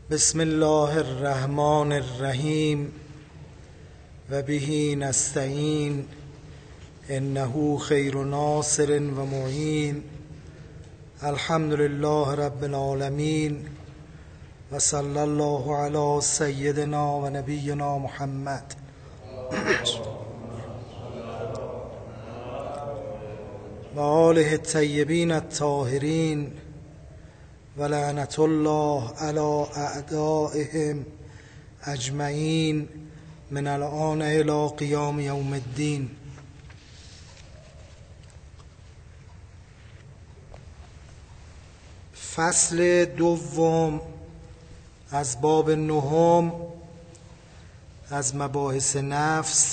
بسم الله الرحمن الرحیم و به نستعین انه خیر ناصر و معین. الحمد لله رب العالمین و صلی الله علی سیدنا و نبینا محمد و آله الطیبین الطاهرین و لعنت الله علی اعدائهم اجمعین من الآن الی قیام یوم الدین. فصل دوم از باب نهم از مباحث نفس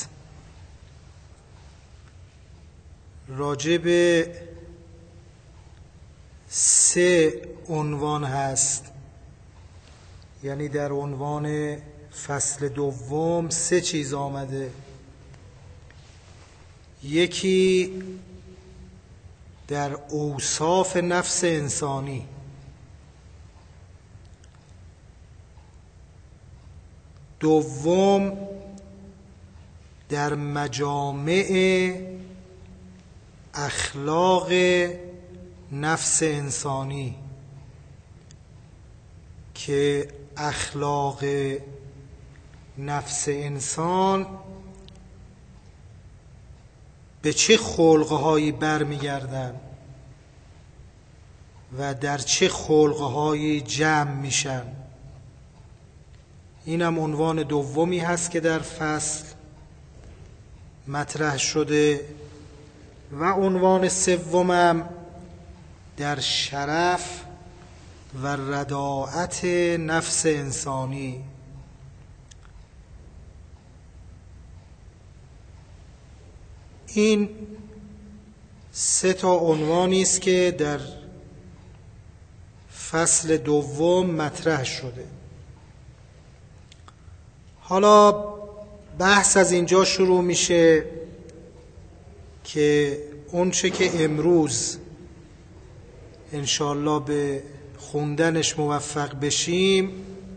راجع به 3 عنوان هست. یعنی در عنوان فصل دوم 3 چیز آمده. یکی در اوصاف نفس انسانی، دوم در مجامع اخلاق نفس انسانی که اخلاق نفس انسان به چه خلقهایی برمیگردن و در چه خلقهایی جمع میشن. اینم عنوان دومی هست که در فصل مطرح شده و عنوان سومم در شرف و رداعت نفس انسانی. این 3 عنوانی است که در فصل دوم مطرح شده. حالا بحث از اینجا شروع میشه که اون چه که امروز انشاءالله به خوندنش موفق بشیم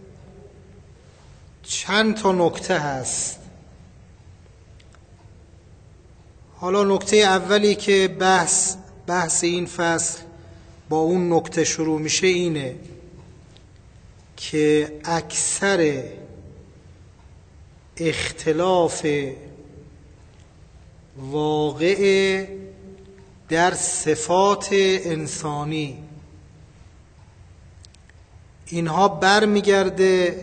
چند تا نکته هست. حالا نکته اولی که بحث این فصل با اون نکته شروع میشه اینه که اکثر اختلاف واقع در صفات انسانی اینها برمیگرده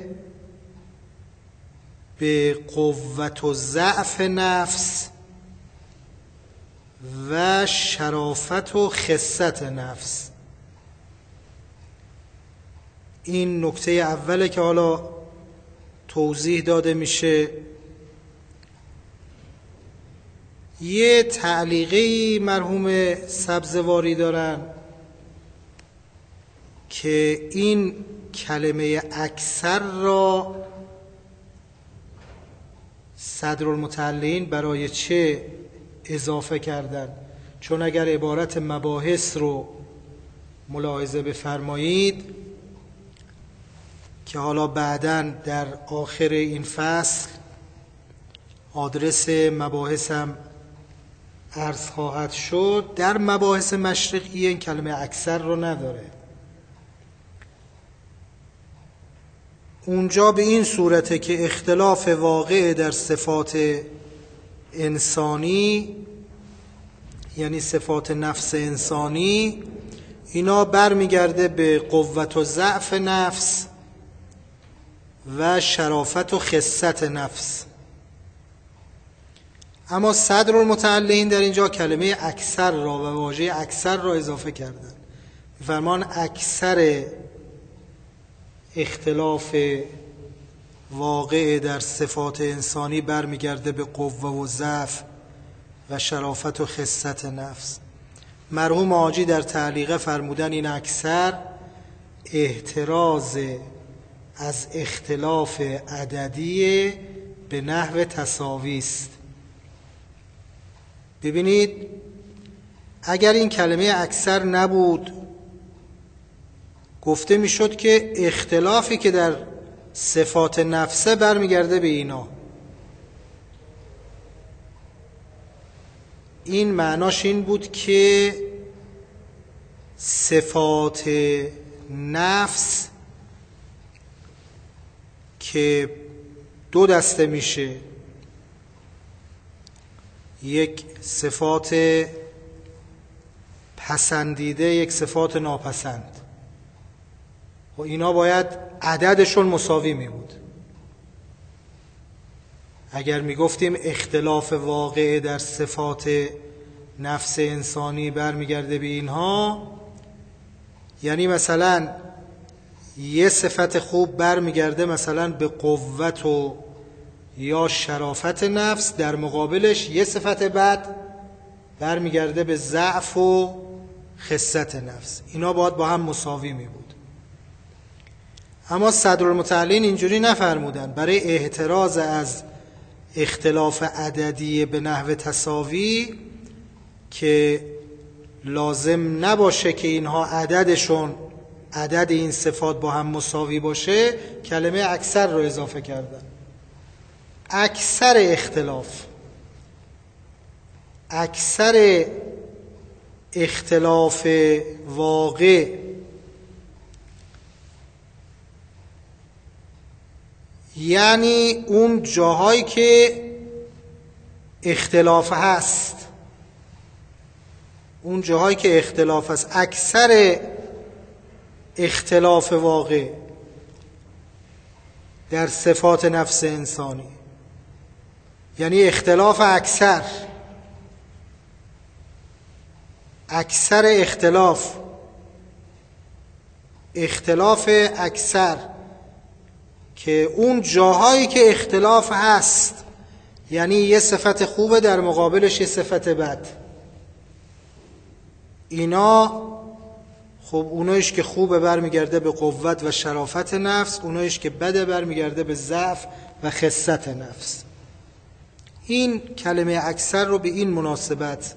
به قوت و ضعف نفس و شرافت و خست نفس. این نکته اوله که حالا توضیح داده میشه. یه تعلیقی مرحوم سبزواری دارن که این کلمه اکثر را صدرالمتعلین برای چه اضافه کردن؟ چون اگر عبارت مباحث رو ملاحظه بفرمایید که حالا بعداً در آخر این فصل آدرس مباحث هم عرض خواهد شد، در مباحث مشرقی این کلمه اکثر رو نداره. اونجا به این صورته که اختلاف واقع در صفات انسانی یعنی صفات نفس انسانی اینا برمیگرده به قوت و ضعف نفس و شرافت و خست نفس. اما صدرالمتعلین در اینجا کلمه اکثر را و واژه اکثر را اضافه کردن. فرمان اکثر اختلاف واقع در صفات انسانی برمیگرده به قوه و ضعف و شرافت و خست نفس. مرحوم حاجی در تعلیقه فرمودن این اکثر احتراز از اختلاف عددی به نحو تساوی است. ببینید اگر این کلمه اکثر نبود گفته میشد که اختلافی که در صفات نفسه برمیگرده به اینا. این معناش این بود که صفات نفس که دو دسته میشه، یک صفات پسندیده، یک صفات ناپسند، و اینا باید عددشون مساوی می بود. اگر می گفتیم اختلاف واقع در صفات نفس انسانی برمیگرده به اینها، یعنی مثلا یه صفت خوب برمیگرده مثلا به قوت و یا شرافت نفس، در مقابلش یه صفت بد برمیگرده به ضعف و خست نفس. اینا باید با هم مساوی می بود. اما صدرالمتعلین اینجوری نفرمودن. برای احتراز از اختلاف عددی به نحو تساوی که لازم نباشه که اینها عدد این صفات با هم مساوی باشه، کلمه اکثر رو اضافه کردن. اکثر اختلاف واقع یعنی اون جاهایی که اختلاف هست، اون جاهایی که اختلاف هست، اکثر اختلاف واقع در صفات نفس انسانی، یعنی اختلاف اکثر اختلاف اکثر، که اون جاهایی که اختلاف هست، یعنی یه صفت خوبه در مقابلش یه صفت بد، اینا خب اونایش که خوبه برمیگرده به قوت و شرافت نفس، اونایش که بده برمیگرده به ضعف و خست نفس. این کلمه اکثر رو به این مناسبت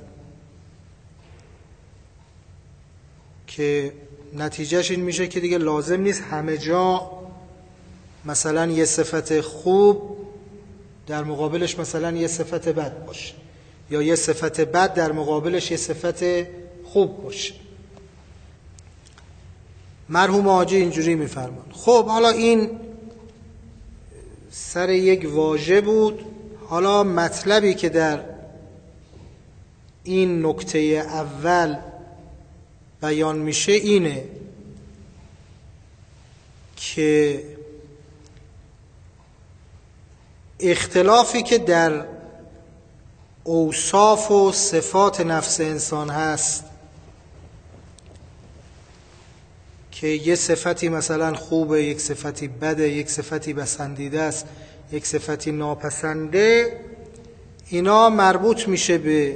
که نتیجهش این میشه که دیگه لازم نیست همه جا مثلا یه صفت خوب در مقابلش مثلا یه صفت بد باشه، یا یه صفت بد در مقابلش یه صفت خوب باشه. مرحوم حاجی اینجوری میفرمان. خب حالا این سر یک واژه بود. حالا مطلبی که در این نکته اول بیان میشه اینه که اختلافی که در اوصاف و صفات نفس انسان هست، که یه صفتی مثلا خوبه، یک صفتی بده، یک صفتی پسندیده است، یک صفتی ناپسنده، اینا مربوط میشه به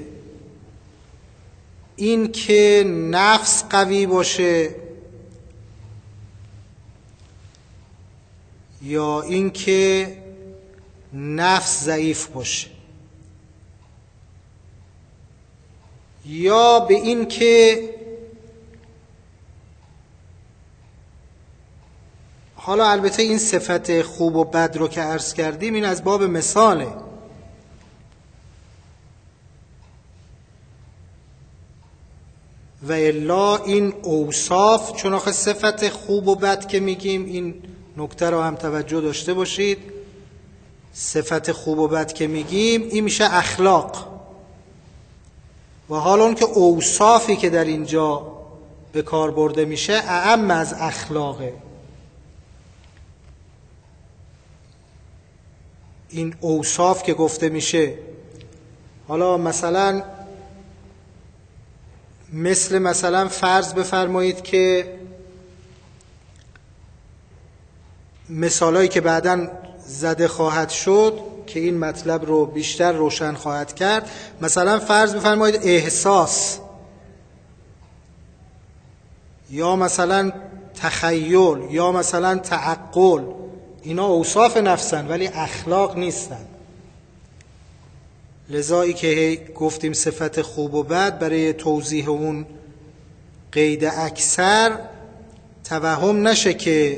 این که نفس قوی باشه یا این که نفس ضعیف باشه، یا به این که حالا البته این صفت خوب و بد رو که عرض کردیم این از باب مثاله، و الا این اوصاف، چون آخه صفت خوب و بد که میگیم، این نکته رو هم توجه داشته باشید، صفت خوب و بد که میگیم این میشه اخلاق، و حالا اون که اوصافی که در اینجا به کار برده میشه اعم از اخلاقه. این اوصاف که گفته میشه، حالا مثلا فرض بفرمایید که مثالایی که بعداً زده خواهد شد که این مطلب رو بیشتر روشن خواهد کرد، مثلا فرض بفرمایید احساس یا مثلا تخیل یا مثلا تعقل، اینا اوصاف نفسن ولی اخلاق نیستن. لذایی که گفتیم صفت خوب و بد، برای توضیح اون قید اکثر توهم نشه که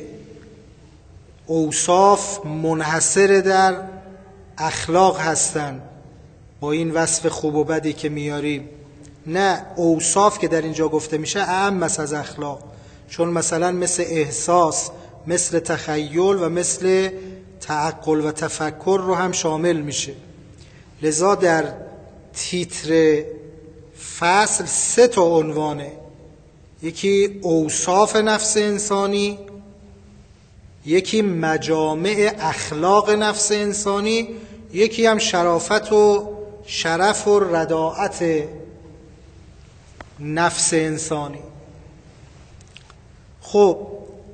اوصاف منحصر در اخلاق هستن با این وصف خوب و بدی که میاریم. نه، اوصاف که در اینجا گفته میشه اعم از اخلاق، چون مثلا مثل احساس، مثل تخیل و مثل تعقل و تفکر رو هم شامل میشه. لذا در تیتر فصل 3 تا عنوانه: یکی اوصاف نفس انسانی، یکی مجامع اخلاق نفس انسانی، یکی هم شرافت و شرف و رداعت نفس انسانی. خب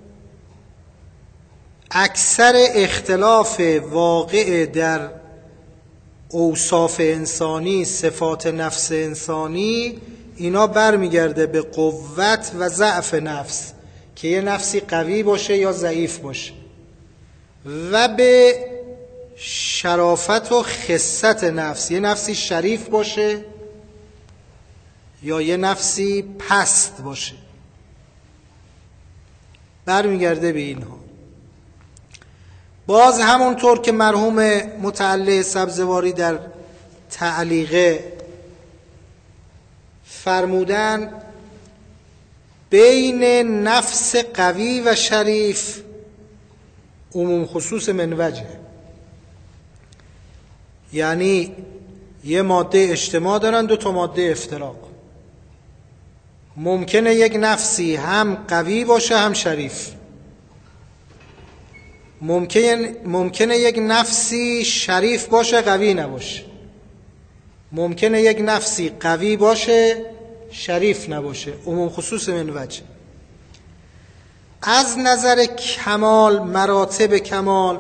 اکثر اختلاف واقع در اوصاف انسانی، صفات نفس انسانی، اینا برمیگرده به قوت و ضعف نفس، که یه نفسی قوی باشه یا ضعیف باشه، و به شرافت و خست نفس، یه نفسی شریف باشه یا یه نفسی پست باشه، برمیگرده به اینها. باز همونطور که مرحوم متعلی سبزواری در تعلیقه فرمودن، بین نفس قوی و شریف عموم خصوص من وجه، یعنی یه ماده اجتماع دارن، 2 تا ماده افتراق. ممکنه یک نفسی هم قوی باشه هم شریف، ممکنه یک نفسی شریف باشه قوی نباشه، ممکنه یک نفسی قوی باشه شریف نباشه، عموم خصوص من وجه. از نظر کمال، مراتب کمال،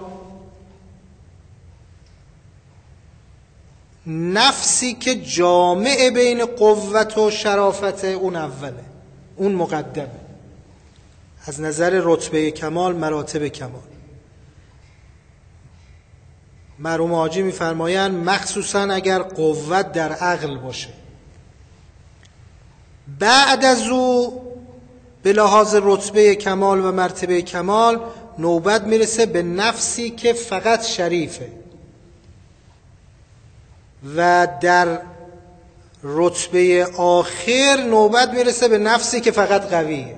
نفسی که جامع بین قوت و شرافت، اون اوله، اون مقدمه از نظر رتبه کمال، مراتب کمال. مرحوم حاجی می‌فرمایند مخصوصاً اگر قوت در عقل باشه. بعد از او به لحاظ رتبه کمال و مرتبه کمال نوبت میرسه به نفسی که فقط شریفه، و در رتبه آخر نوبت میرسه به نفسی که فقط قویه.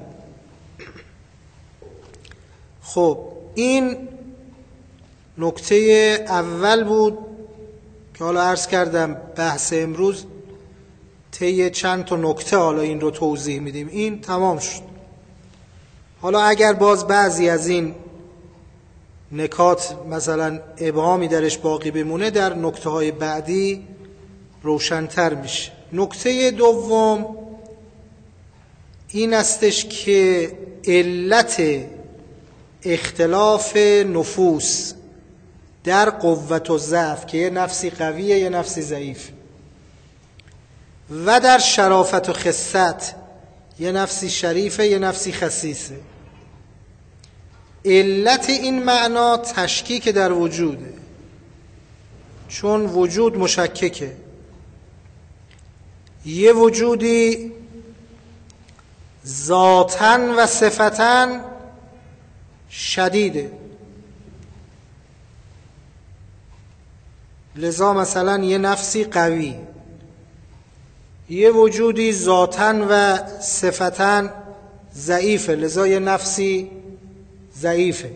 خب این نکته اول بود که حالا عرض کردم بحث امروز طی چند تا نکته حالا این رو توضیح میدیم. این تمام شد. حالا اگر باز بعضی از این نکات مثلا ابهامی درش باقی بمونه، در نکته های بعدی روشن‌تر میشه. نکته دوم این استش که علت اختلاف نفوس در قوت و ضعف، که یه نفسی قویه یه نفسی ضعیف، و در شرافت و خست، یه نفسی شریفه یه نفسی خسیسه، علت این معنا تشکیک در وجوده، چون وجود مشککه. یه وجودی ذاتاً و صفتاً شدیده، لذا مثلا یه نفسی قوی، یه وجودی ذاتاً و صفتاً ضعیفه، لذا یه نفسی ضعیفه.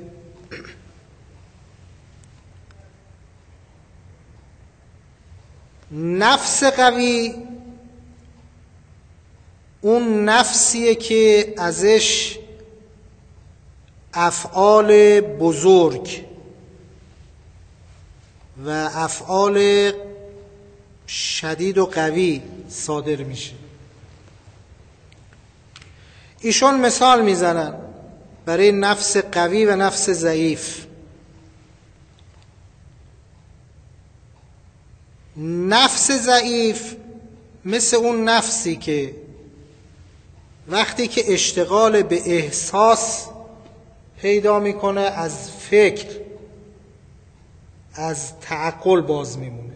نفس قوی اون نفسیه که ازش افعال بزرگ و افعال شدید و قوی صادر میشه. ایشون مثال میزنن برای نفس قوی و نفس ضعیف. نفس ضعیف مثل اون نفسی که وقتی که اشتغال به احساس پیدا میکنه از فکر، از تعقل باز میمونه.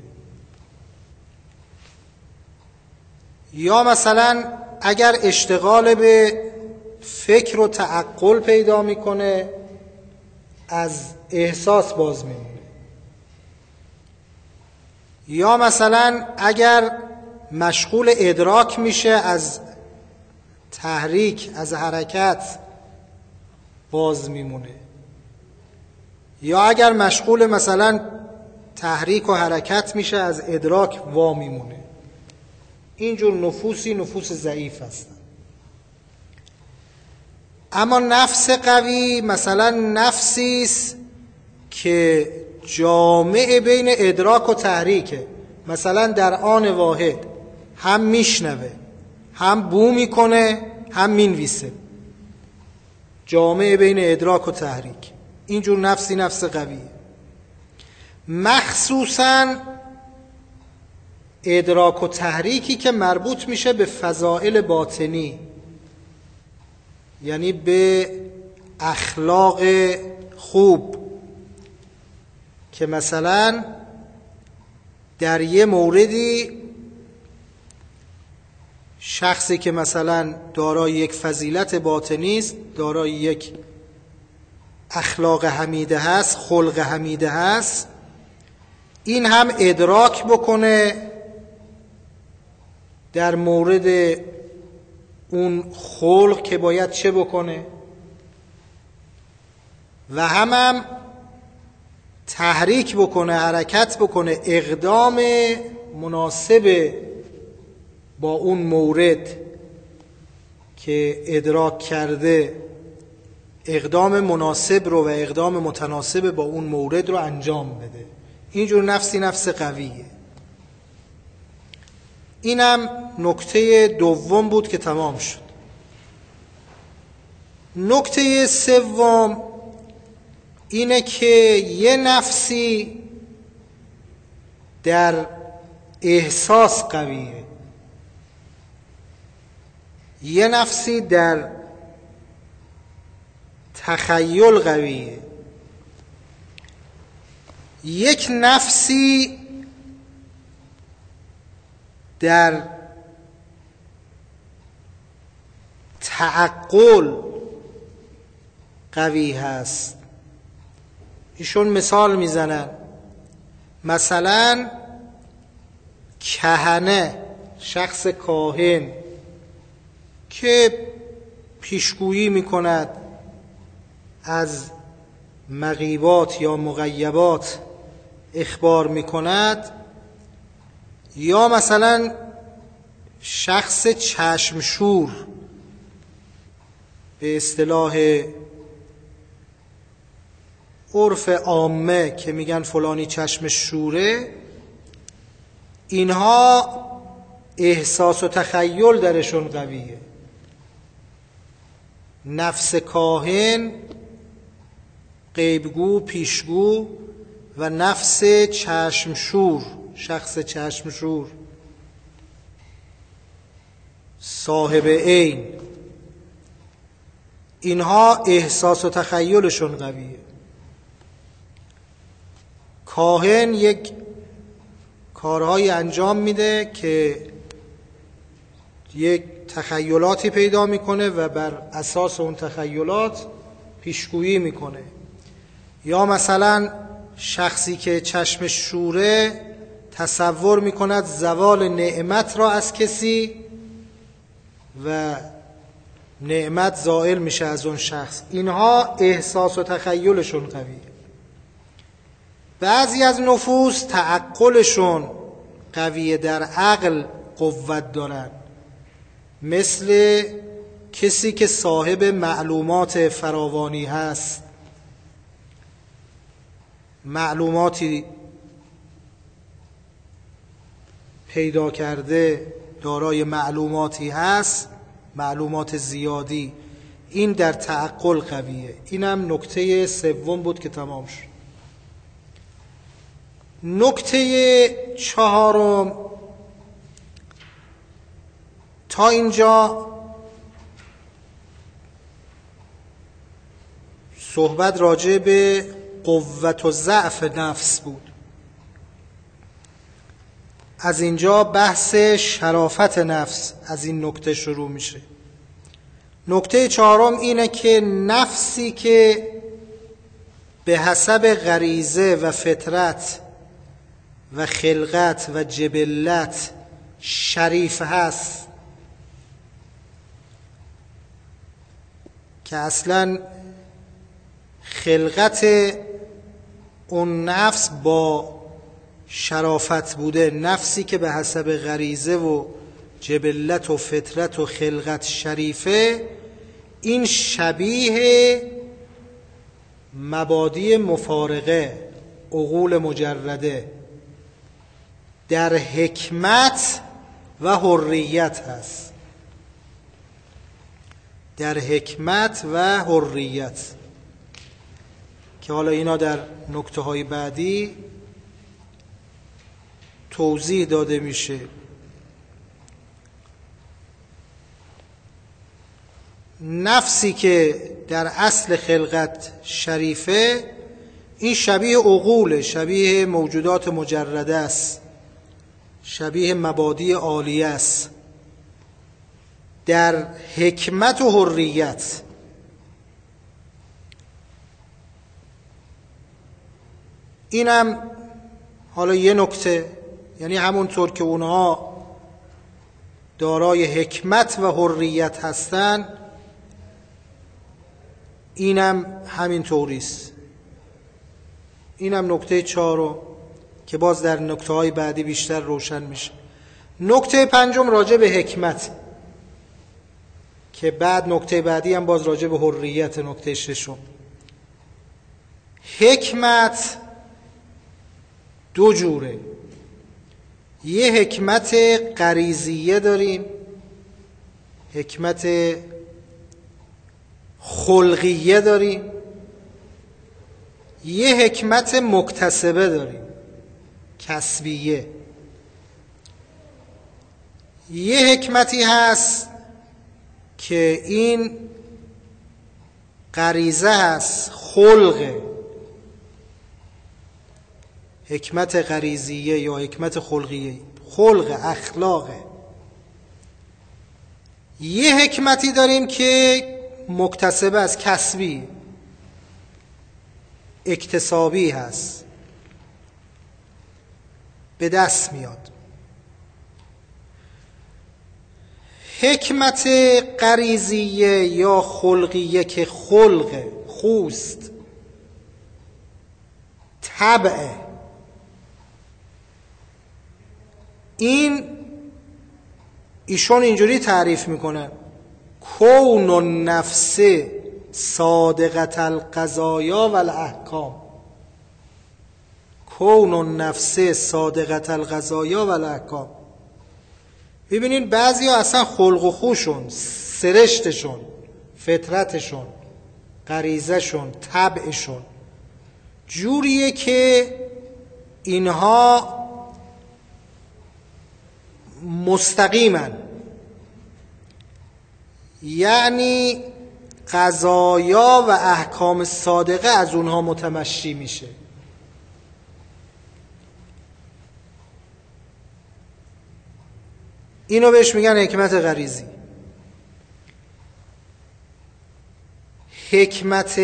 یا مثلا اگر اشتغال به فکر و تعقل پیدا میکنه، از احساس باز میمونه. یا مثلا اگر مشغول ادراک میشه، از تحریک، از حرکت باز میمونه. یا اگر مشغول مثلا تحریک و حرکت میشه، از ادراک وا میمونه. اینجور نفوسی نفوس ضعیف هستن. اما نفس قوی مثلا نفسیست که جامع بین ادراک و تحریکه. مثلا در آن واحد هم میشنوه، هم بو میکنه، هم مینویسه. جامع بین ادراک و تحریک. اینجور نفسی نفس قویه. مخصوصاً ادراک و تحریکی که مربوط میشه به فضائل باطنی، یعنی به اخلاق خوب، که مثلا در یه موردی شخصی که مثلا دارای یک فضیلت باطنی است، دارای یک اخلاق حمیده هست، خلق حمیده هست، این هم ادراک بکنه در مورد اون خلق که باید چه بکنه، و هم تحریک بکنه، حرکت بکنه، اقدام مناسب با اون مورد که ادراک کرده، اقدام مناسب رو و اقدام متناسب با اون مورد رو انجام بده. اینجور نفسی نفس قویه. اینم نکته دوم بود که تمام شد. نکته سوم اینه که یه نفسی در احساس قویه، یه نفسی در تخیل قویه، یک نفسی در تعقل قوی هست. ایشون مثال میزنن، مثلا کهنه، شخص کاهن که پیشگویی میکند از مغیبات یا مغیبات اخبار میکند، یا مثلا شخص چشمشور، به اصطلاح عرف عامه که میگن فلانی چشم شوره، اینها احساس و تخیل درشون قویه. نفس کاهن، غیبگو، پیشگو، و نفس چشمشور، شخص چشمشور، صاحب عین، اینها احساس و تخیلشون قویه. کاهن یک کارهایی انجام میده که یک تخیلاتی پیدا میکنه و بر اساس اون تخیلات پیشگویی میکنه. یا مثلا شخصی که چشم شوره تصور میکند زوال نعمت را از کسی و نعمت زائل میشه از اون شخص. اینها احساس و تخیلشون قویه. بعضی از نفوس تعقلشون قویه، در عقل قوت دارن، مثل کسی که صاحب معلومات فراوانی هست، معلوماتی پیدا کرده، دارای معلوماتی هست، معلومات زیادی، این در تعقل قویه. اینم نکته سوم بود که تمام شد. نکته چهارم، تا اینجا صحبت راجع به قوت و ضعف نفس بود. از اینجا بحث شرافت نفس از این نکته شروع میشه. نکته چهارم اینه که نفسی که به حسب غریزه و فطرت و خلقت و جبلت شریف هست، که اصلا خلقت اون نفس با شرافت بوده، نفسی که به حسب غریزه و جبلت و فطرت و خلقت شریفه، این شبیه مبادی مفارقه، عقول مجرده، در حکمت و حریت هست. در حکمت و حریت که حالا اینا در نکته های بعدی توضیح داده میشه. نفسی که در اصل خلقت شریفه، این شبیه عقوله، شبیه موجودات مجرده است، شبیه مبادی عالیه است، در حکمت و حریت. اینم حالا یه نکته، یعنی همونطور که اونها دارای حکمت و حریت هستن، اینم همین طوریست. اینم نکته چهارم که باز در نکته های بعدی بیشتر روشن میشه. نکته پنجم راجع به حکمت، که بعد نکته بعدی هم باز راجع به حریت. نکته ششم، حکمت دو جوره. یه حکمت غریزیه داریم، حکمت خلقیه داریم، یه حکمت مکتسبه داریم، کسبیه. یه حکمتی هست که این غریزه هست، خلقه، حکمت غریزیه یا حکمت خلقیه، خلق، اخلاقه. یه حکمتی داریم که مکتسبه است، کسبی، اکتسابی هست، به دست میاد. حکمت غریزیه یا خلقیه که خلق، خوست، طبع، ایشون اینجوری تعریف میکنه: کون النفس صادقة القضایا و الاحکام. کون النفس صادقة القضایا و الاحکام. ببینین بعضی ها اصلا خلق و خوشون، سرشتشون، فطرتشون، غریزهشون، طبعشون جوریه که اینها مستقیمن، یعنی قضایا و احکام صادقه از اونها متمشی میشه. اینو بهش میگن حکمت غریزی. حکمت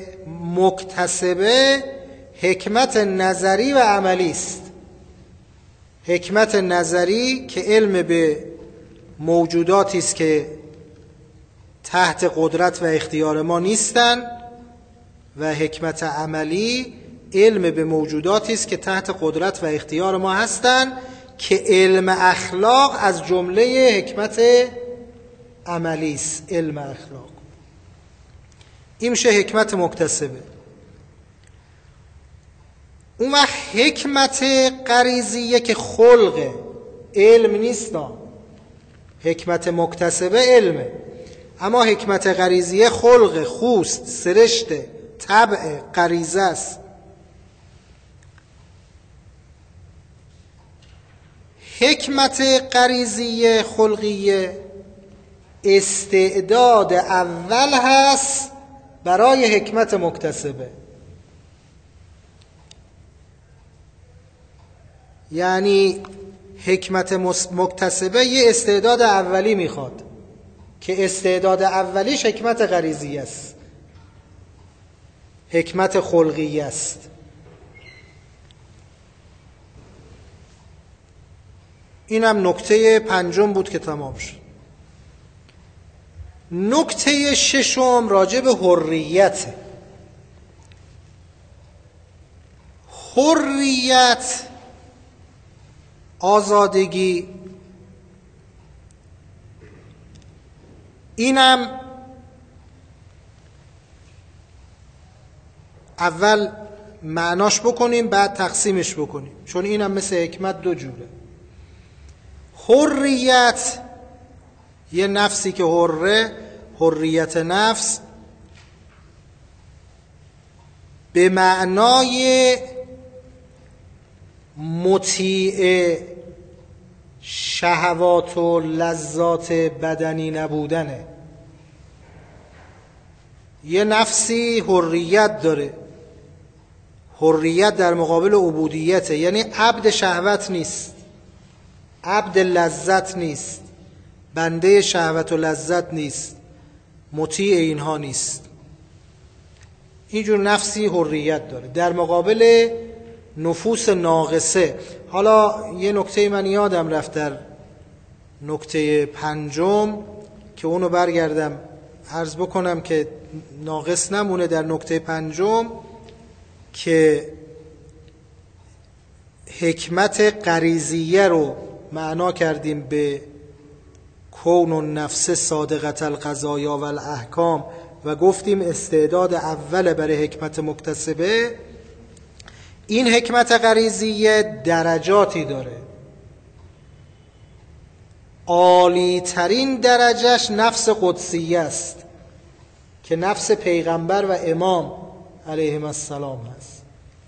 مکتسبه حکمت نظری و عملی است. حکمت نظری که علم به موجوداتی است که تحت قدرت و اختیار ما نیستن، و حکمت عملی علم به موجوداتی است که تحت قدرت و اختیار ما هستن، که علم اخلاق از جمله حکمت عملی است. علم اخلاق این میشه حکمت مکتسبه. اون وقت حکمت غریزیه که خلقه، علم نیست، حکمت مکتسبه علمه، اما حکمت غریزیه خلق، خوست، سرشته، طبع، غریزه است. حکمت غریزیه خلقیه استعداد اول هست برای حکمت مکتسبه. یعنی حکمت مکتسبه یه استعداد اولی میخواد، که استعداد اولیش حکمت غریزی است، حکمت خلقی است. اینم نکته پنجم بود که تمام شد. نکته ششم راجع به حریت. حریت، آزادگی، اینم اول معناش بکنیم بعد تقسیمش بکنیم، چون اینم مثل حکمت دو جوره. حریت، یه نفسی که حریت نفس به معنای مطیع شهوات و لذات بدنی نبودنه. یه نفسی حریت داره، حریت در مقابل عبودیته، یعنی عبد شهوت نیست، عبد لذت نیست، بنده شهوت و لذت نیست، مطیع اینها نیست. اینجور نفسی حریت داره در مقابل نفوس ناقصه. حالا یه نکته من یادم رفت در نکته پنجم که اونو برگردم عرض بکنم که ناقص نمونه. در نکته پنجم که حکمت غریزیه رو معنا کردیم به کون النفس صادقة القضایا و الاحکام و گفتیم استعداد اول برای حکمت مکتسبه. این حکمت غریزیه درجاتی داره. عالی ترین درجهش نفس قدسیه است که نفس پیغمبر و امام علیهم السلام هست.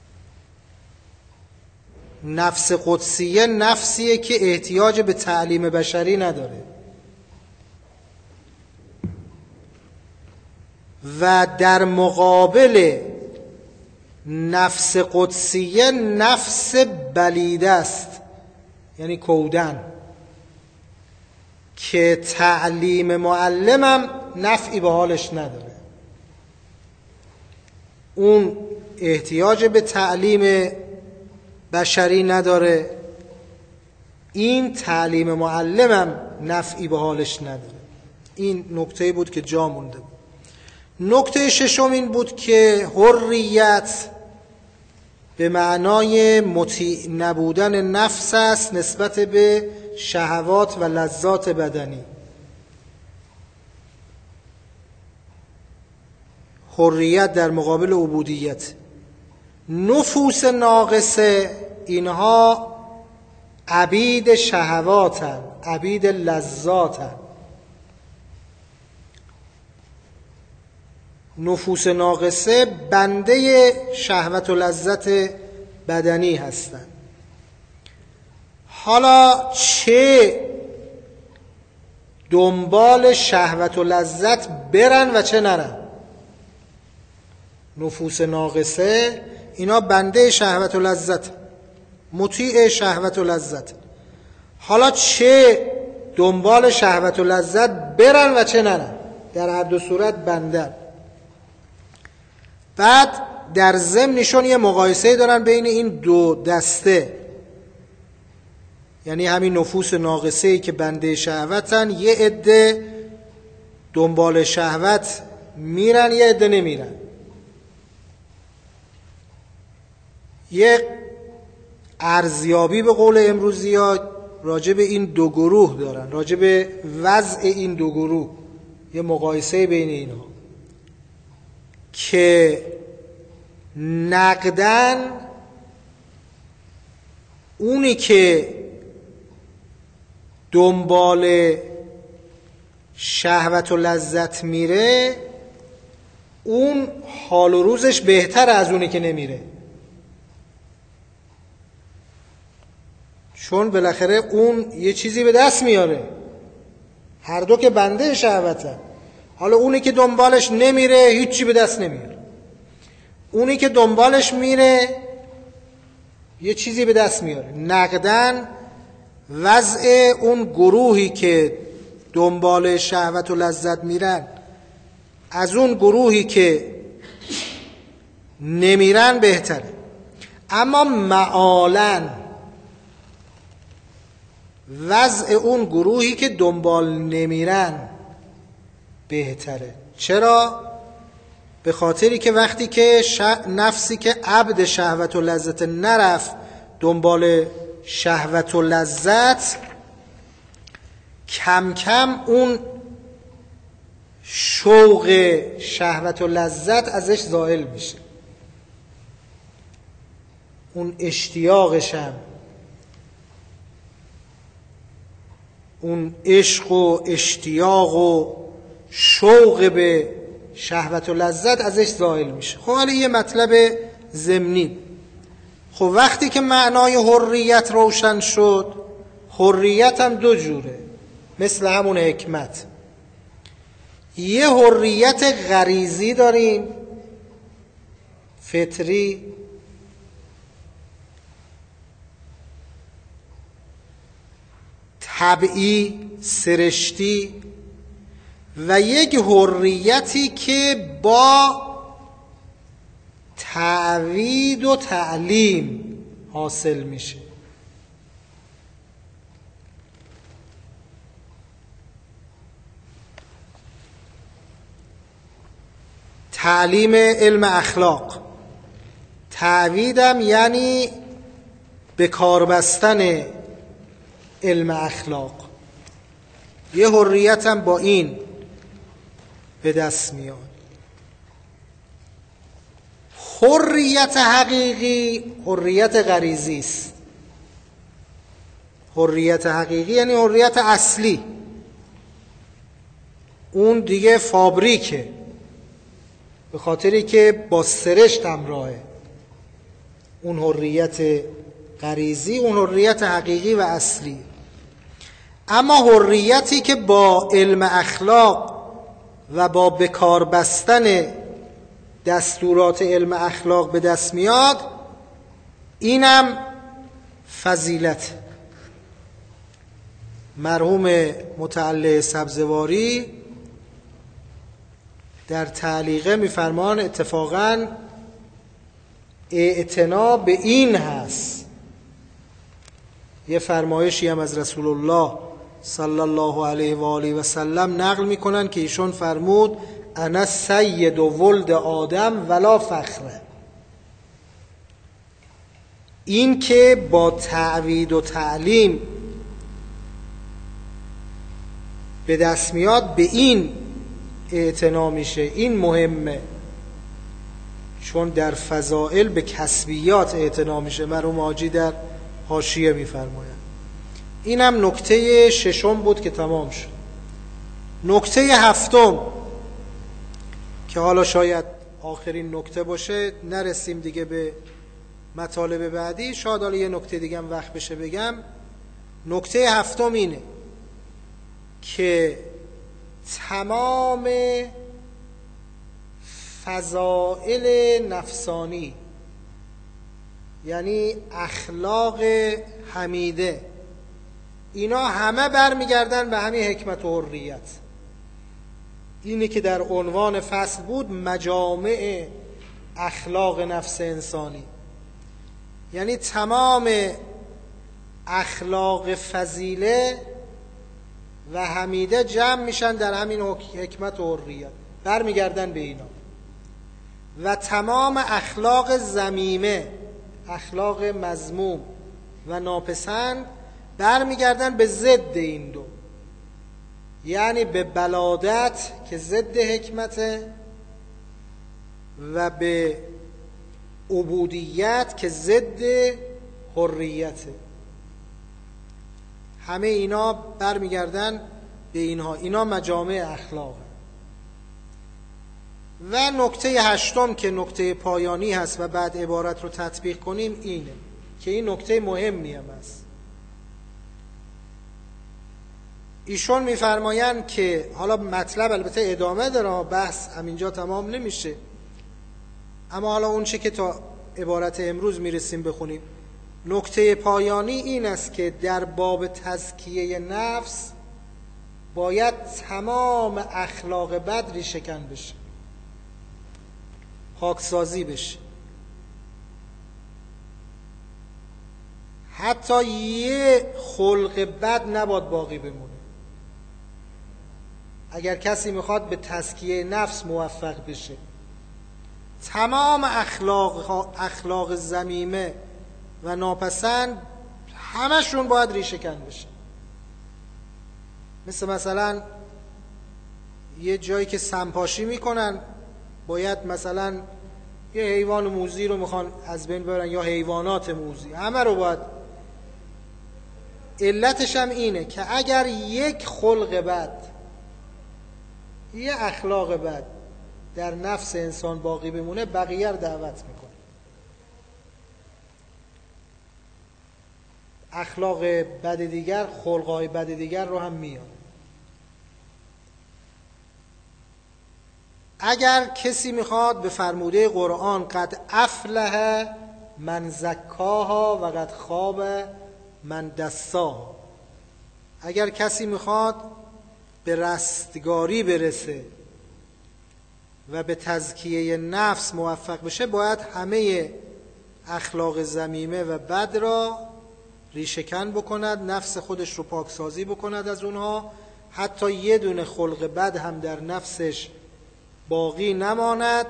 نفس قدسیه نفسیه که احتیاج به تعلیم بشری نداره و در مقابل نفس قدسیه نفس بلیده است، یعنی کودن، که تعلیم معلمم نفعی به حالش نداره. اون احتیاج به تعلیم بشری نداره، این تعلیم معلمم نفعی به حالش نداره. این نکته بود که جا مونده بود. نکته ششم این بود که حریت به معنای مطیع نبودن نفس است نسبت به شهوات و لذات بدنی. حریت در مقابل عبودیت. نفوس ناقصه اینها عبید شهواتن، عبید لذاتن. نفوس ناقصه بنده شهوت و لذت بدنی هستند. حالا چه دنبال شهوت و لذت برن و چه نرن. نفوس ناقصه اینا بنده شهوت و لذت، مطیع شهوت و لذت. حالا چه دنبال شهوت و لذت برن و چه نرن، در هر دو صورت بنده. بعد در ضمنشون یه مقایسه دارن بین این دو دسته، یعنی همین نفوس ناقصه‌ای که بنده شهوتن، یه عده دنبال شهوت میرن یه عده نمیرن. یه ارزیابی به قول امروزی ها راجع به این دو گروه دارن، راجع به وضع این دو گروه، یه مقایسه بین اینها که نقدن اونی که دنبال شهوت و لذت میره اون حال و روزش بهتر از اونی که نمیره، چون بالاخره اون یه چیزی به دست میاره. هر دو که بنده شهوتن. حالا اونی که دنبالش نمیره هیچی به دست نمیاره، اونی که دنبالش میره یه چیزی به دست میاره. نقدن وضع اون گروهی که دنبال شهوت و لذت میرن از اون گروهی که نمیرن بهتره. اما معالاً وضع اون گروهی که دنبال نمیرن بهتره. چرا؟ به خاطری که وقتی که نفسی که عبد شهوت و لذت نرفت دنبال شهوت و لذت، کم کم اون شوق شهوت و لذت ازش زائل میشه، اون اشتیاقشم، اون عشق و اشتیاق و شوق به شهوت و لذت ازش زائل میشه. خب حالا یه مطلب ضمنی، خب وقتی که معنای حریت روشن شد، حریت هم دو جوره مثل همون حکمت. یه حریت غریزی داریم فطری، طبعی سرشتی، و یک حریتی که با تعوید و تعلیم حاصل میشه. تعلیم علم اخلاق، تعویدم یعنی به کار بستن علم اخلاق. یه حریتم با این به دست میاد. حریت حقیقی حریت غریزی است. حریت حقیقی یعنی حریت اصلی، اون دیگه فابریکه، به خاطری که با سرشت همراهه. اون حریت غریزی اون حریت حقیقی و اصلی. اما حریتی که با علم اخلاق و با بکار بستن دستورات علم اخلاق به دست میاد، اینم فضیلت. مرحوم متعلی سبزواری در تعلیقه میفرمان اتفاقاً اعتنا به این هست. یه فرمایشی هم از رسول الله صلی الله علیه و آله و سلم نقل میکنن که ایشون فرمود انا سید و ولد آدم ولا فخره. این که با تعوید و تعلیم به دست میاد به این اعتنا میشه، این مهمه، چون در فضائل به کسبیات اعتنا میشه. مرحوم حاجی در حاشیه میفرمایند. اینم نکته ششم بود که تمام شد. نکته هفتم که حالا شاید آخرین نکته باشه، نرسیم دیگه به مطالب بعدی، شاید حالا یه نکته دیگه هم وقت بشه بگم. نکته هفتم اینه که تمام فضائل نفسانی، یعنی اخلاق حمیده، اینا همه برمیگردن به همین حکمت و حریت. اینی که در عنوان فصل بود، مجامع اخلاق نفس انسانی، یعنی تمام اخلاق فضیله و حمیده جمع میشن در همین حکمت و حریت، برمیگردن به اینا. و تمام اخلاق ذمیمه، اخلاق مذموم و ناپسند، برمیگردن به ضد این دو، یعنی به بلادت که ضد حکمته و به عبودیت که ضد حریته. همه اینا برمیگردن به اینها. اینا مجامع اخلاق. و نکته هشتم که نکته پایانی هست و بعد عبارت رو تطبیق کنیم اینه که این نکته مهمی هم است. ایشون میفرمایند که حالا مطلب البته ادامه داره، بحث همینجا تمام نمیشه، اما حالا اون چه که تا عبارت امروز میرسیم بخونیم. نکته پایانی این است که در باب تزکیه نفس باید تمام اخلاق بد ریشه‌کن بشه، پاکسازی بشه. حتی یه خلق بد نباید باقی بمونه. اگر کسی میخواد به تزکیه نفس موفق بشه، تمام اخلاق ذمیمه و ناپسند همشون باید ریشه‌کن بشه. مثلا یه جایی که سمپاشی میکنن، باید مثلا یه حیوان موذی رو میخوان از بین ببرن یا حیوانات موذی، همه رو باید. علتش هم اینه که اگر یک خلق بد، یه اخلاق بد در نفس انسان باقی بمونه، بقیه رو دعوت میکنه. اخلاق بد دیگر، خلقهای بد دیگر رو هم میاره. اگر کسی میخواد به فرموده قرآن قد افلح من زکاها و قد خاب من دساها، اگر کسی میخواد به رستگاری برسه و به تزکیه نفس موفق بشه، باید همه اخلاق ذمیمه و بد را ریشه‌کن بکند، نفس خودش رو پاکسازی بکند از اونها، حتی یه دونه خلق بد هم در نفسش باقی نماند.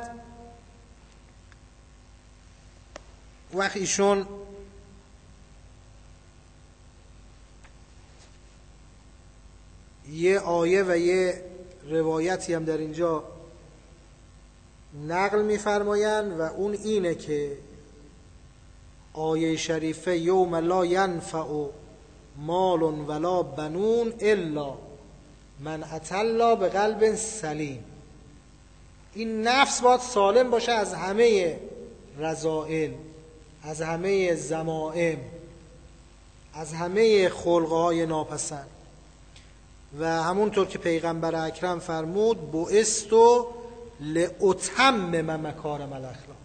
وقت ایشون یه آیه و یه روایتی هم در اینجا نقل می‌فرمایند و اون اینه که آیه شریفه یوم لا ینفع مال ولا بنون الا من اتى الله بقلب سلیم. این نفس باید سالم باشه از همه رذائل، از همه ذمائم، از همه خلقهای ناپسند. و همونطور که پیغمبر اکرم فرمود بعثت لأتمم مکارم الاخلاق.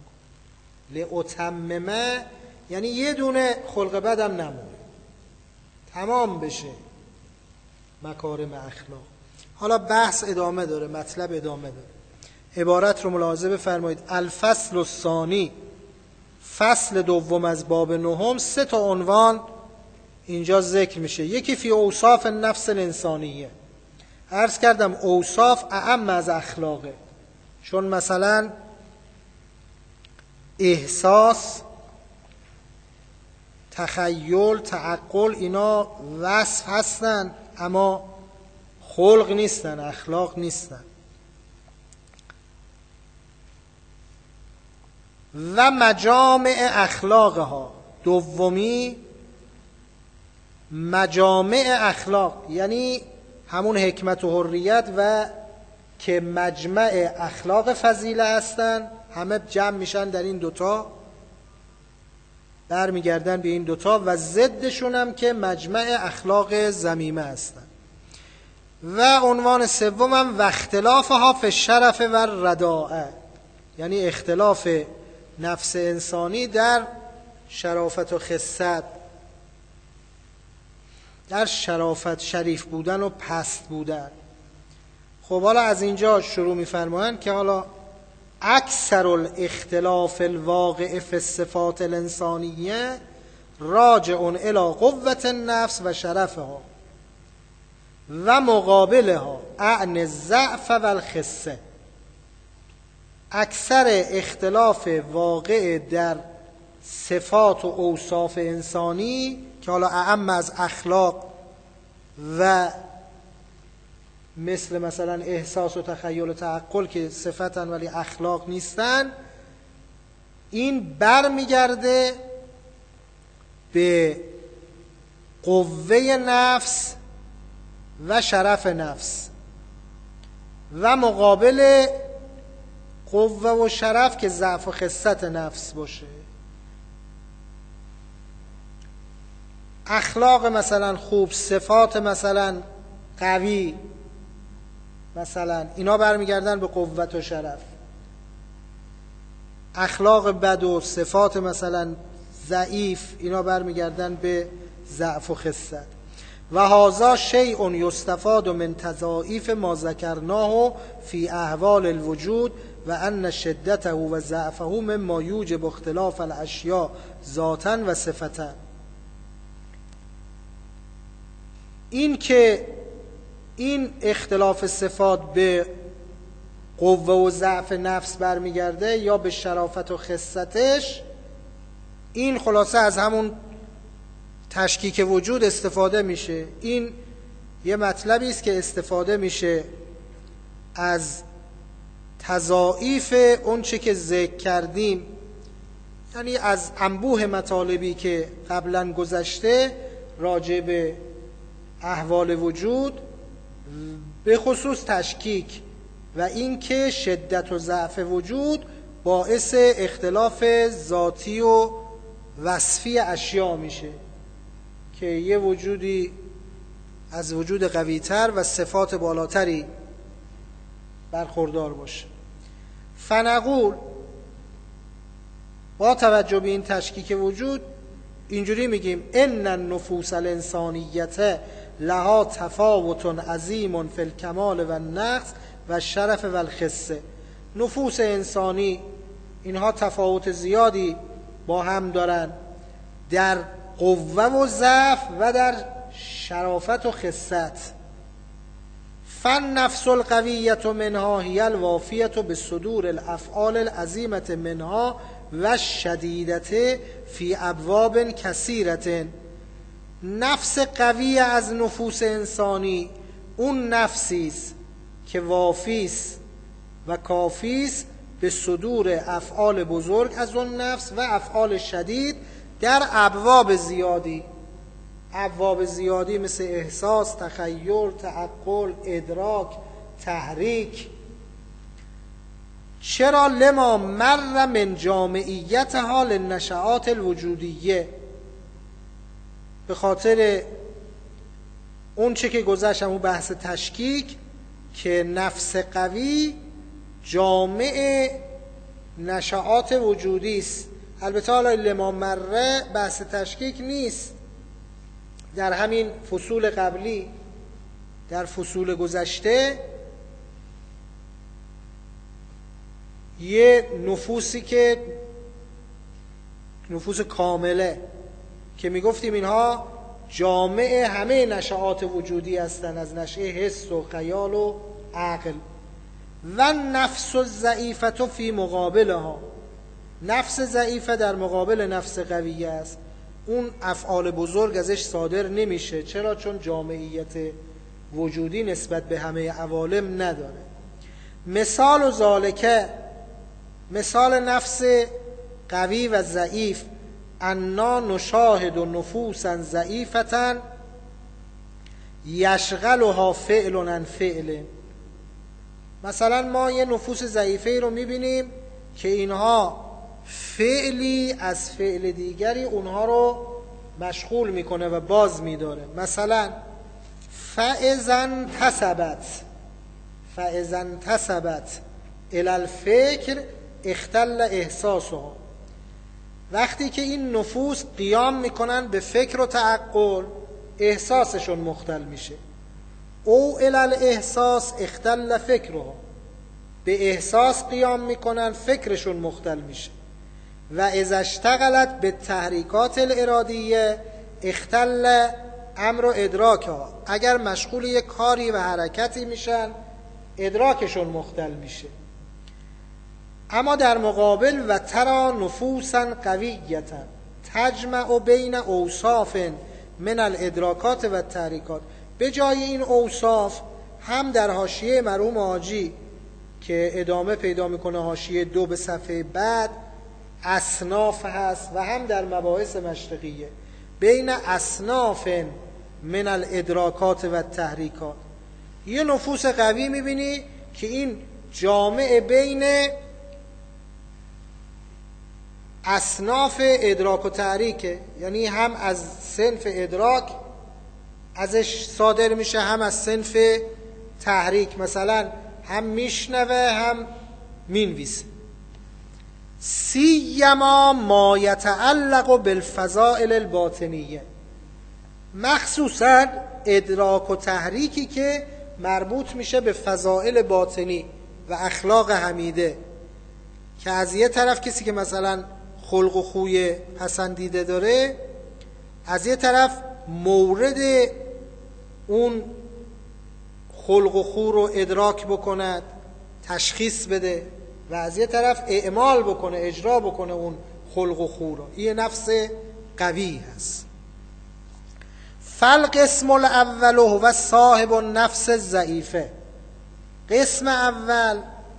لأتمم یعنی یه دونه خلق بدم نمونه، تمام بشه مکارم اخلاق. حالا بحث ادامه داره، مطلب ادامه داره. عبارت رو ملاحظه بفرمایید. الفصل الثانی، فصل دوم از باب نهم، 3 تا عنوان اینجا ذکر میشه. یکی فی اوصاف النفس الانسانیه. عرض کردم اوصاف اعم از اخلاقه، چون مثلا احساس، تخیل، تعقل اینا وصف هستن اما خلق نیستن، اخلاق نیستن. و مجامع اخلاقها، دومی مجامع اخلاق یعنی همون حکمت و حریت و که مجمع اخلاق فضیله هستن، همه جمع میشن در این دوتا، برمیگردن به این دوتا. و ضدشون هم که مجمع اخلاق ذمیمه هستن. و عنوان سومم و اختلافها فی الشرف و الرداء، یعنی اختلاف نفس انسانی در شرافت و خست، در شرافت، شریف بودن و پست بودن. خب حالا از اینجا شروع می‌فرمایند که حالا اکثر الاختلاف الواقع فی الصفات الانسانیه راجع الی قوة النفس و شرفها و مقابلها اعن الضعف و الخسه. اکثر اختلاف واقع در صفات و اوصاف انسانی که حالا اعم از اخلاق و مثلا احساس و تخیل و تعقل که صفتن ولی اخلاق نیستن، این برمیگرده به قوه نفس و شرف نفس و مقابل قوه و شرف که ضعف و خست نفس باشه. اخلاق مثلا خوب، صفات مثلا قوی، مثلا اینا برمیگردن به قوت و شرف. اخلاق بد و صفات مثلا ضعیف، اینا برمیگردن به ضعف و خست. و هذا شیء یستفاد من تضاعیف ما ذکرناه فی احوال الوجود و ان شدته و ضعفه مما یوجب اختلاف الاشیاء ذاتا و صفتا. این که این اختلاف صفات به قوه و ضعف نفس برمیگرده یا به شرافت و خستش، این خلاصه از همون تشکیک وجود استفاده میشه. این یه مطلبی است که استفاده میشه از تضاعیف اون چه که ذکر کردیم، یعنی از انبوه مطالبی که قبلا گذشته راجع به احوال وجود، به خصوص تشکیک و اینکه شدت و ضعف وجود باعث اختلاف ذاتی و وصفی اشیا میشه که یه وجودی از وجود قوی‌تر و صفات بالاتری برخوردار باشه. فنقول با توجه به این تشکیک وجود اینجوری میگیم ان النفوس الانسانیه لها تفاوت عظیم فی الکمال و النقص و الشرف و الخسه. نفوس انسانی اینها تفاوت زیادی با هم دارن در قوه و ضعف و در شرافت و خست. فالنفس القویة منها هی الوافیة بصدور الافعال العظیمة منها و الشدیدة فی ابواب کثیرة. نفس قوی از نفوس انسانی اون نفسیست که وافیست و کافیست به صدور افعال بزرگ از اون نفس و افعال شدید در ابواب زیادی. ابواب زیادی مثل احساس، تخیل، تعقل، ادراک، تحریک. چرا؟ لما مر من جامعیتها للنشآت الوجودیه، به خاطر اون چه که گذشت، اون بحث تشکیک، که نفس قوی جامع نشآت وجودی است. البته حالا لما مره بحث تشکیک نیست، در همین فصول قبلی، در فصول گذشته، یه نفوسی که نفوس کامله که میگفتیم اینها جامع همه نشآت وجودی هستند، از نشأه حس و خیال و عقل. و نفس ضعیفه فی مقابلها، نفس ضعیفه در مقابل نفس قویه است. اون افعال بزرگ ازش صادر نمیشه. چرا؟ چون جامعیت وجودی نسبت به همه عوالم نداره. مثال و ذالکه، مثال نفس قوی و ضعیف، انا نشاهد نفوسا ضعیفة یشغلها فعل عن فعل. مثلا ما یه نفوس ضعیفه رو میبینیم که اینها فعلی از فعل دیگری اونها رو مشغول میکنه و باز میداره. مثلا فاذا انتسبت الی الفکر اختل احساسها. وقتی که این نفوس قیام میکنن به فکر و تعقل، احساسشون مختل میشه. او الی الاحساس اختل فکرها، به احساس قیام میکنن، فکرشون مختل میشه. و اذا اشتغلت به تحریکات الارادیه اختل امر و ادراکها، اگر مشغول یک کاری و حرکتی میشن ادراکشون مختل میشه. اما در مقابل و ترى نفوسا قویة تجمع بین اوصاف من الادراکات و التحریکات، به جای این اوصاف هم در حاشیه مرحوم حاجی که ادامه پیدا میکنه حاشیه 2 به صفحه بعد اصناف هست، و هم در مباحث مشرقیه بین اصناف من الادراکات و التحریکات. یه نفوس قوی میبینی که این جامع بین اصناف ادراک و تحریکه، یعنی هم از صنف ادراک ازش صادر میشه، هم از صنف تحریک. مثلا هم میشنوه هم مینویسه. سیما ما یتعلق بالفضائل الباطنیه، مخصوصا ادراک و تحریکی که مربوط میشه به فضائل باطنی و اخلاق حمیده، که از یه طرف کسی که مثلا خلق و خوی پسندیده داره، از یه طرف مورد اون خلق و خو رو ادراک بکند، تشخیص بده، و از یه طرف اعمال بکنه، اجرا بکنه اون خلق و خو رو. این نفس قوی هست. فالقسم الاول هو صاحب النفس الضعیفه. قسم اول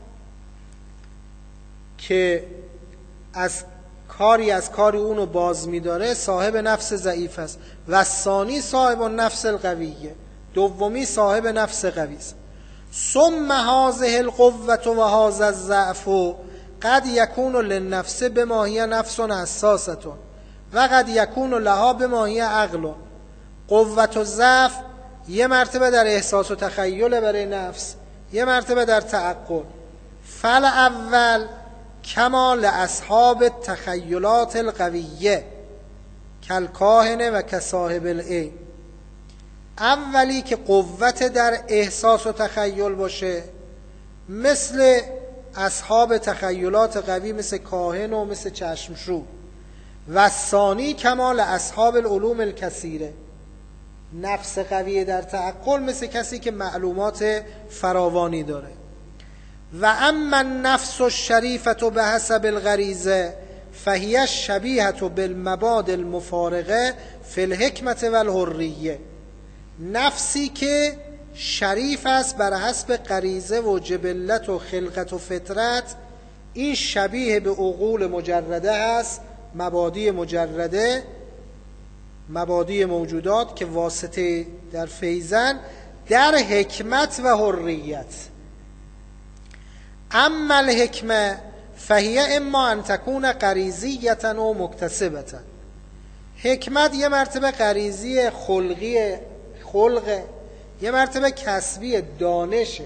که از کاری اونو باز می‌داره صاحب نفس ضعیف است. و ثانی صاحب النفس القویه، دومی صاحب نفس قوی است. ثم هذه القوة و هذا الضعف قد یکون للنفس بما هی نفس حساسة و قد یکون لها بما هی عقل. قوت و ضعف یه مرتبه در احساس و تخیل برای نفس، یه مرتبه در تعقل. فالاول کما لاصحاب التخیلات القویه کالکاهن و کصاحب العین. اولی که قوت در احساس و تخیل باشه، مثل اصحاب تخیلات قوی، مثل کاهن و مثل چشمشور. و ثانی کمال اصحاب العلوم الکثیره، نفس قوی در تعقل، مثل کسی که معلومات فراوانی داره. و اما النفس الشریفه بحسب الغریزه فهی شبیهه بالمباد المفارقه فی الحکمت و الحریه. نفسی که شریف است بر حسب غریزه و جبلت و خلقت و فطرت، این شبیه به عقول مجرده است، مبادی مجرده، مبادی موجودات که واسطه در فیضن در حکمت و حریت. اما الحکمه فهی اما ان تکون غریزیه و مکتسبه. حکمت یه مرتبه غریزی خلقه، یه مرتبه کسبی دانشه.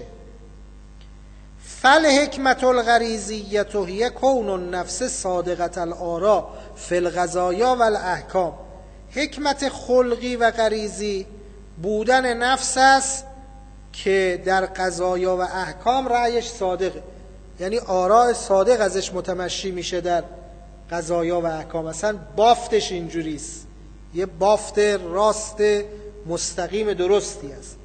فالحکمت الغریزیه هی کون النفس صادقه الآراء فی القضایا و الاحکام. حکمت خلقی و غریزی بودن نفس است که در قضایا و احکام رأیش صادقه، یعنی آراء صادق ازش متمشی میشه در قضایا و احکام. مثلا بافتش اینجوریست، یه بافت راست مستقیم درستی است.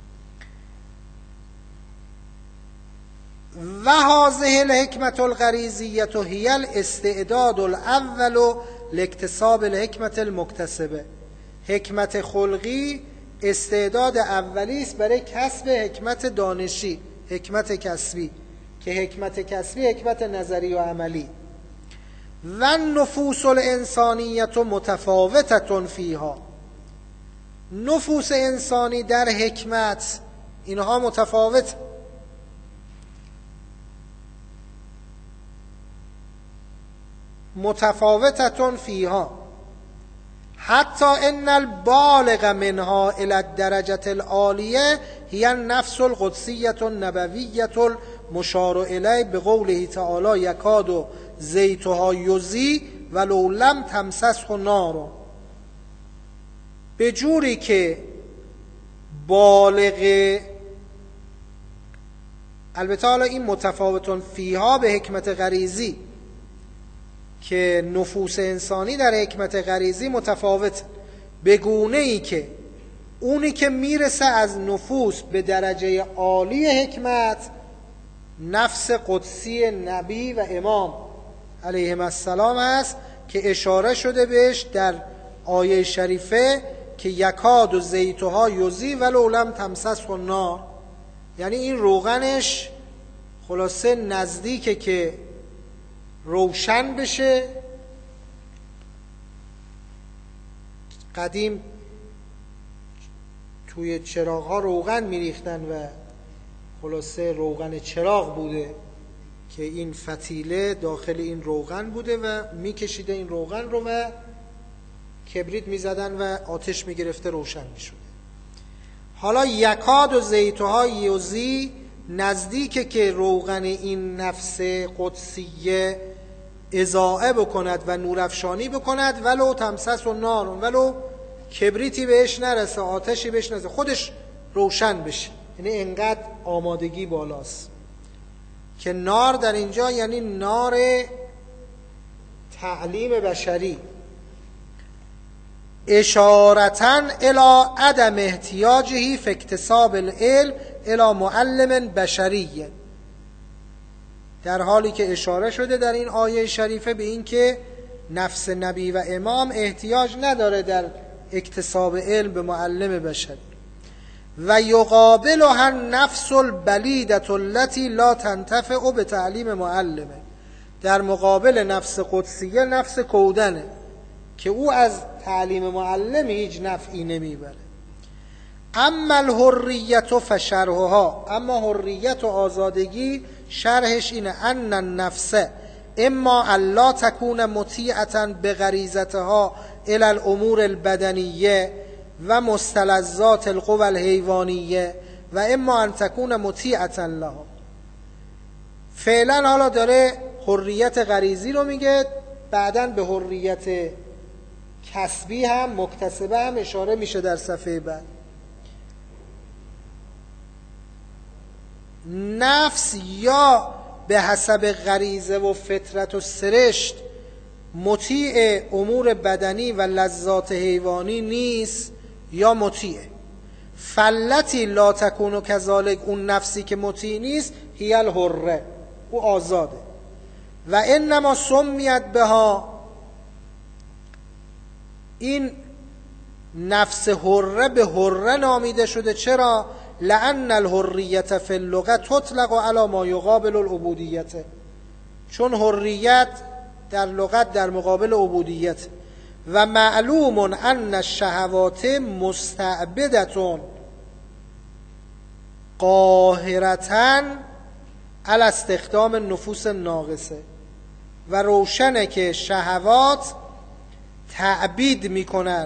و هذه الحکمت الغریزیه هی الاستعداد الاول لاکتساب الحکمت المکتسبه. حکمت خلقی استعداد اولی است برای کسب حکمت دانشی، حکمت کسبی، که حکمت کسبی حکمت نظری و عملی. و النفوس الانسانیه متفاوته فیها. نفوس انسانی در حکمت اینها متفاوته فیها حتی ان البالغ منها الى الدرجه العالیه هی النفس القدسیه النبویه المشار الیه بقوله تعالی یکاد زیتها یضیء ولو لم تمسسه نار. به جوری که بالغ، البته حالا این متفاوتون فیها به حکمت غریزی، که نفوس انسانی در حکمت غریزی متفاوت، به گونه ای که اونی که میرسه از نفوس به درجه عالی حکمت نفس قدسی نبی و امام علیهم السلام است، که اشاره شده بهش در آیه شریفه که یکاد و زیتها یضیء ولو لم تمسسه نار. یعنی این روغنش خلاصه نزدیکه که روشن بشه. قدیم توی چراغ ها روغن میریختن و خلاصه روغن چراغ بوده که این فتیله داخل این روغن بوده و میکشیده این روغن رو و کبریت میزدن و آتش میگرفته روشن میشده. حالا یکاد و زیتها یضیء نزدیکه که روغن این نفس قدسیه اضاءه بکند و نورافشانی بکند ولو تمسس و نار، ولو کبریتی بهش نرسه، آتشی بهش نرسه، خودش روشن بشه. یعنی انقدر آمادگی بالاست که نار در اینجا یعنی نار تعلیم بشری، اشارتاً الی عدم احتیاجه فی اکتساب العلم الی معلم بشری، در حالی که اشاره شده در این آیه شریفه به این که نفس نبی و امام احتیاج نداره در اکتساب علم به معلم بشری. و یقابلها النفس البلیدة التي لا تنتفع بتعلیم معلمه، در مقابل نفس قدسیه نفس کودنه که او از تعلیم معلم هیچ نفعی نمیبره. اما الحریة فشرحها، اما حریت و آزادگی شرحش اینه ان النفس اما الا تکون مطیعة بغریزتها الی الامور البدنیه و مستلزات القوى الحیوانیه و اما ان تکون مطیعة لها. فعلا حالا داره حریت غریزی رو میگه، بعداً به حریت کسبی هم مکتسبه هم اشاره میشه در صفحه بعد. نفس یا به حسب غریزه و فطرت و سرشت مطیع امور بدنی و لذات حیوانی نیست یا مطیعه. فلتی لا تکون کذالک، اون نفسی که مطیع نیست، هی الحره، او آزاده. و انما سمیت بها، این نفس حره به حره نامیده شده. چرا؟ لأن الحریة فی اللغة تطلق علی ما یقابل العبودیة، چون حریت در لغت در مقابل عبودیت. و معلوم ان الشهوات مستعبدة قاهرة علی استخدام النفوس الناقصه، و روشنه که شهوات تعبید میکنن،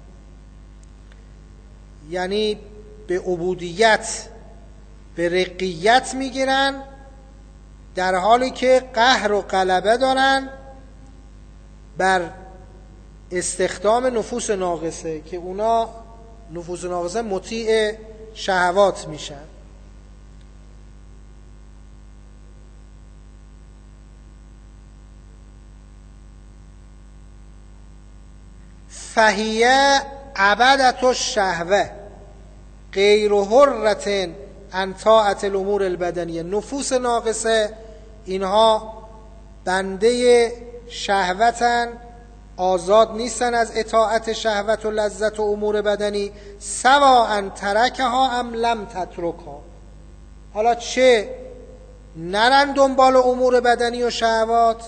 یعنی به عبودیت به رقیت میگیرن، در حالی که قهر و غلبه دارن بر استخدام نفوس ناقصه، که اونا نفوس ناقصه مطیع شهوات میشن. فهیه عبدت الشهوه غیر حرة عن طاعة الامور البدنیه، نفوس ناقصه اینها بنده شهوتن، آزاد نیستن از اطاعت شهوت و لذت و امور بدنی. سواء ترکها ام لم تترکها، حالا چه نرن دنبال امور بدنی و شهوات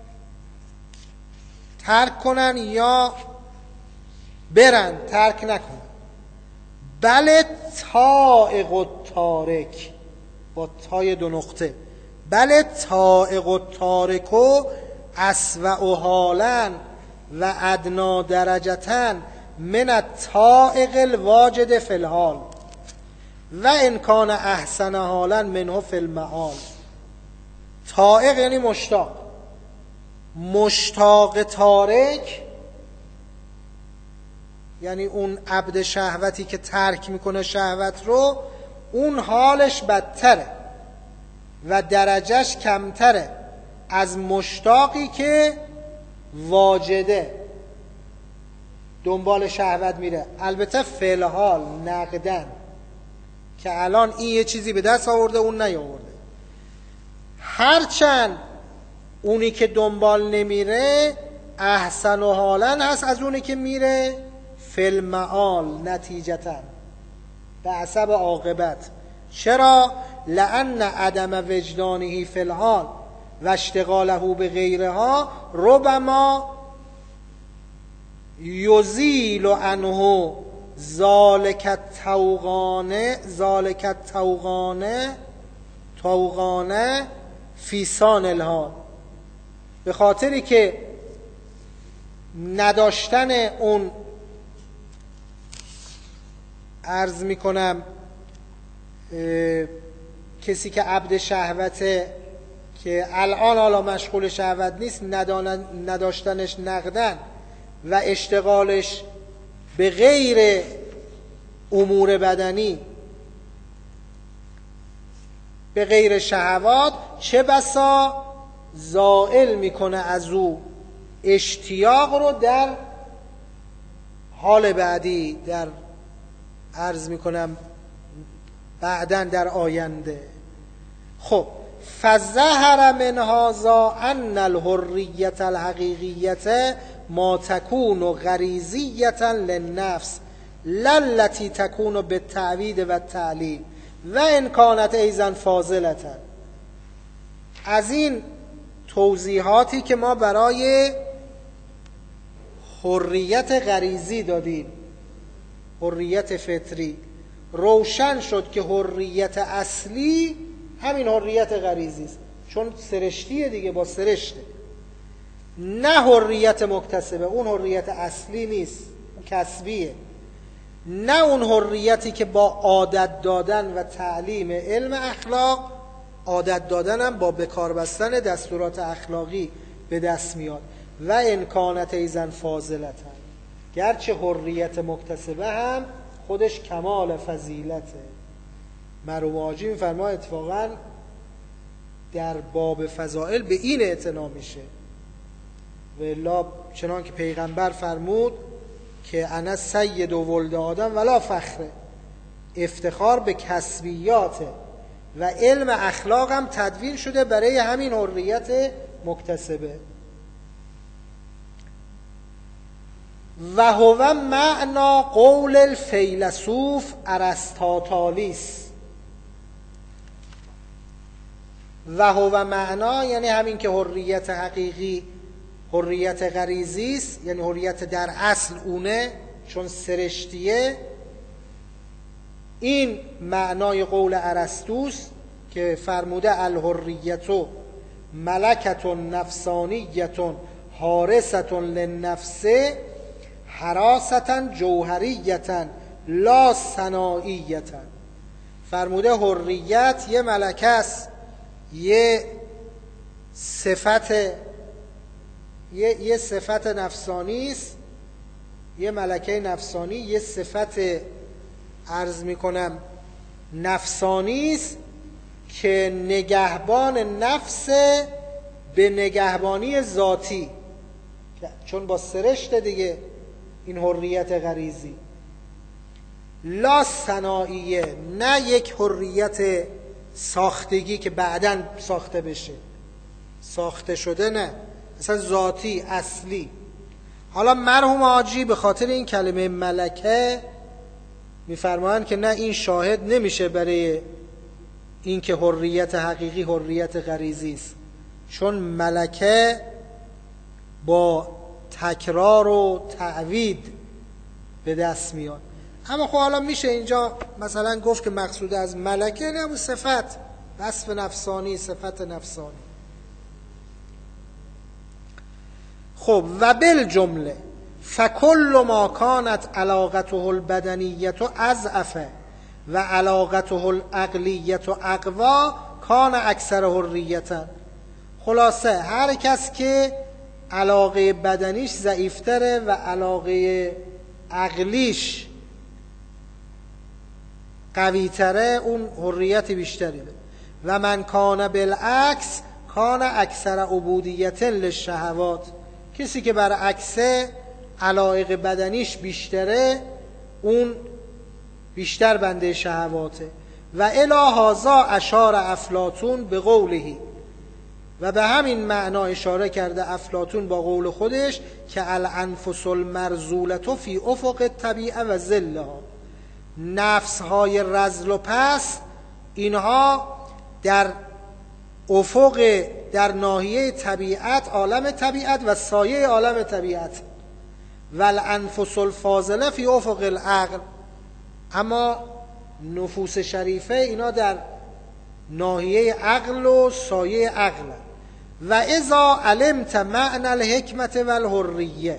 ترک کنن یا برن ترک نکنن. بل طائق و تارک، با تای دو نقطه، بل طائق و تارکو اسوأ حالا و ادنا درجة من الطائق الواجد فی الحال و ان کان احسن حالا منه فی المعال. طائق یعنی مشتاق، مشتاق تارک یعنی اون عبد شهوتی که ترک میکنه شهوت رو، اون حالش بدتره و درجهش کمتره از مشتاقی که واجده دنبال شهوت میره. البته فعل حال نقدن که الان این یه چیزی به دست آورده اون نیاورده، هرچند اونی که دنبال نمیره احسن و حالا هست از اونی که میره فی المعال نتیجتا به حسب عاقبت. چرا؟ لأن عدم وجدانه فی الحال و اشتغاله به غیرها ربما یزیل عنه ذالک التوغانه فی سان الحال، به خاطری که نداشتن اون، عرض میکنم کسی که عبد شهوته که الان حالا مشغول شهوت نیست، نداشتنش نقدن و اشتغالش به غیر امور بدنی، به غیر شهوات، چه بسا زائل میکنه از او اشتیاق رو در حال بعدی، در عرض میکنم بعداً در آینده. خب فظهر من هذا ان الحریة الحقیقیة ما تكون غریزیة للنفس لا التي تكون بالتعوید و التعلیل و ان کانت ایضا فاضلة. از این توضیحاتی که ما برای حریت غریزی دادیم، حریت فطری، روشن شد که حریت اصلی همین حریت غریزی است، چون سرشتیه دیگه، با سرشته. نه حریت مکتسبه، اون حریت اصلی نیست، کسبیه. نه اون حریتی که با عادت دادن و تعلیم علم اخلاق، عادت دادن هم با بکار بستن دستورات اخلاقی به دست میاد. و امکانت ایزن فاضلتن، گرچه حریت مکتسبه هم خودش کمال فضیلته. مرحوم حاجی میفرما اتفاقا در باب فضائل به این اعتنا میشه. و الا چنان که پیغمبر فرمود که انا سید و ولد آدم ولا فخره، افتخار به کسبیاته و علم اخلاق هم تدوین شده برای همین حریت مکتسبه. و هو معنا قول الفیلسوف ارسطاطالیس. و هو معنا یعنی همین که حریت حقیقی حریت غریزی است، یعنی حریت در اصل اونه چون سرشتیه. این معنای قول ارسطوست که فرموده الحریت ملکت نفسانیت حارست للنفس حراست جوهریت لا ثنائیت. فرموده حریت یه ملکه است، یه صفت نفسانی است، یه ملکه نفسانی، یه صفت عرض میکنم نفسانی است که نگهبان نفس به نگهبانی ذاتی، چون با سرشت دیگه این حریت غریزی. لا ثنائیه، نه یک حریت ساختگی که بعداً ساخته بشه، ساخته شده، نه، مثلا ذاتی اصلی. حالا مرحوم حاجی به خاطر این کلمه ملکه میفرمایند که نه، این شاهد نمیشه برای این که حریت حقیقی حریت غریزی است، چون ملکه با تکرار و تعوید به دست میاد. اما خب حالا میشه اینجا مثلا گفت که مقصود از ملکه نه اون صفت، وصف نفسانی، صفت نفسانی. خب و بالجمله فکل ما کانت علاقته البدنیه اضعف و علاقته العقلیه اقوا کان اکثر حریتا. خلاصه هر کس که علاقه بدنیش ضعیفتره و علاقه عقلیش قویتره، اون حریت بیشتری ده. و من کان بالعکس کان اکثر عبودیت للشهوات. کسی که برعکس علایق بدنیش بیشتره، اون بیشتر بنده شهواته. و الی هذا اشار افلاطون به قوله، و به همین معنا اشاره کرده افلاطون با قول خودش که الانفس المرذولة فی افق الطبیعه و ظلها. نفسهای رذل و پست اینها در افق، در ناحیه طبیعت، عالم طبیعت و سایه عالم طبیعت. و الانفس الفاضله فی افق العقل. اما نفوس شریفه اینا در ناحیه عقل و سایه عقل. و اذا علمت معنی الحکمت و الحریه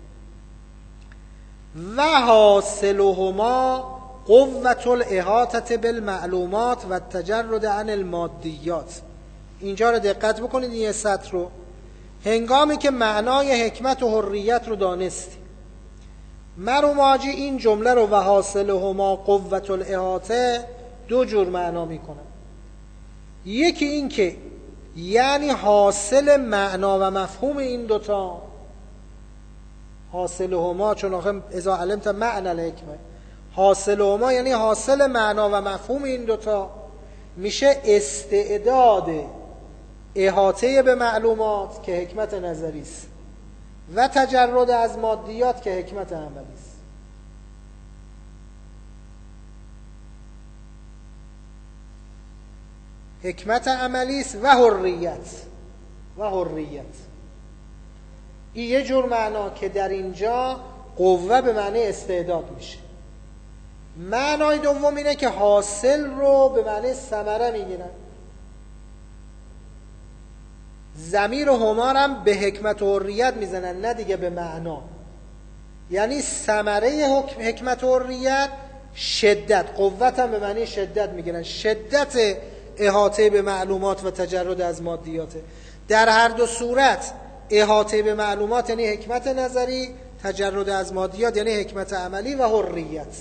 و حاصلهما قوة الاحاطة بالمعلومات و التجرد عن المادیات. اینجا رو دقت بکنید، این سطر رو. هنگامی که معنای حکمت و حریت رو دانستی، مرحوم حاجی این جمله رو و حاصلهما قوة الاحاطه دو جور معنا میکنن. یکی این که یعنی حاصل معنا و مفهوم این دوتا، حاصلهما چون آخه اذا علمت معنی الحکمه، حاصلهما یعنی حاصل معنا و مفهوم این دوتا میشه استعداد احاطه به معلومات که حکمت نظری است و تجرد از مادیات که حکمت عملی است. حکمت عملی است و حریت. این یه جور معنا که در اینجا قوه به معنی استعداد میشه. معنای دوم اینه که حاصل رو به معنی ثمره میگیرن. ضمیر همار هم به حکمت و حریت میزنن، نه دیگه به معنا. یعنی ثمره حکمت و حریت شدت، قوت هم به معنی شدت میگیرن، شدت احاطه به معلومات و تجرد از مادیاته. در هر دو صورت احاطه به معلومات یعنی حکمت نظری، تجرد از مادیات یعنی حکمت عملی و حریت.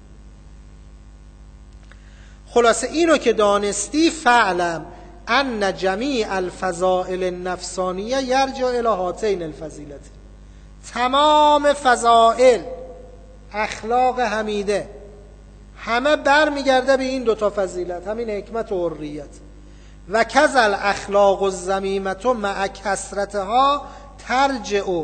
خلاصه اینو که دانستی فعلم ان جمیع الفضائل النفسانیه یرجع الی هاتین الفضیلت. تمام فضائل، اخلاق حمیده همه بر میگرده به این دوتا فضیلت، همین حکمت و حریت. و کذل اخلاق الذمیمه مع کثرتها ترجع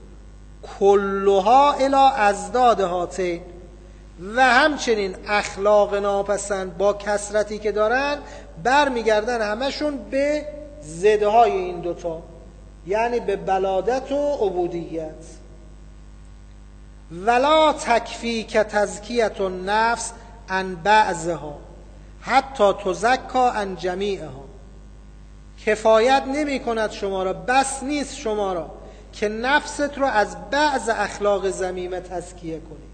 کلها الی ازداد هاتین. و همچنین اخلاق ناپسند با کثرتی که دارن بر میگردن همشون به ضدهای این دوتا، یعنی به بلادت و عبودیت. ولا تکفی که تزکیت النفس عن بعضها حتی تزکا عن جمیعها. کفایت نمی کند شما را، بس نیست شما را که نفست رو از بعض اخلاق ذمیمه تزکیه کنی.